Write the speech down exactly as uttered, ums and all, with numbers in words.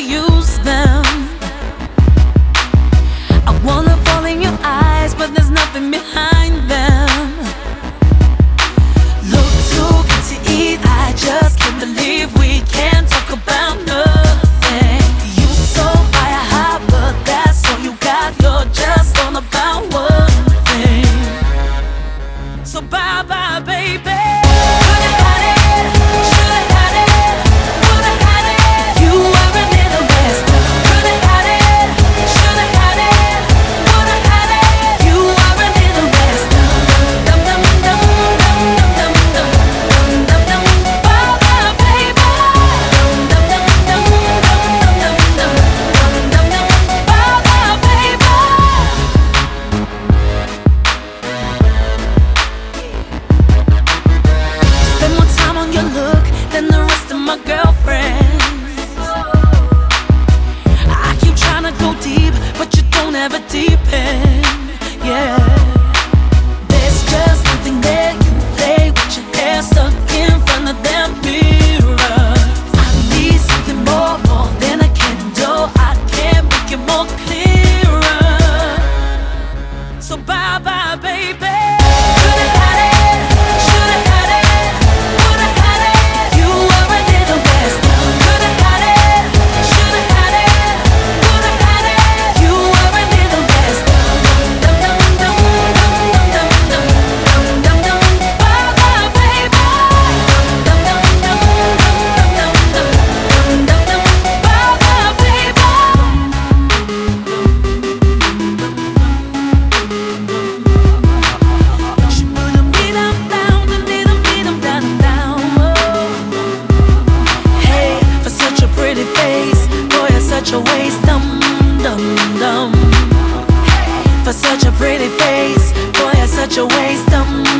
use them. I wanna fall in your eyes, but there's nothing behind them. Look too good to eat, I just can't believe we can't talk about nothing. You so fire hot, but that's all you got. You're just on about one thing. So bye bye, baby. Than the rest of my girlfriends. I keep trying to go deep, but you don't ever deepen. Yeah, there's just something there. You play with your hair stuck in front of that mirror. I need something more, more than a candle. I can't make it more clearer. So bye bye, baby. Such a waste, dum dum dum. For such a pretty face, boy, you're such a waste, dum.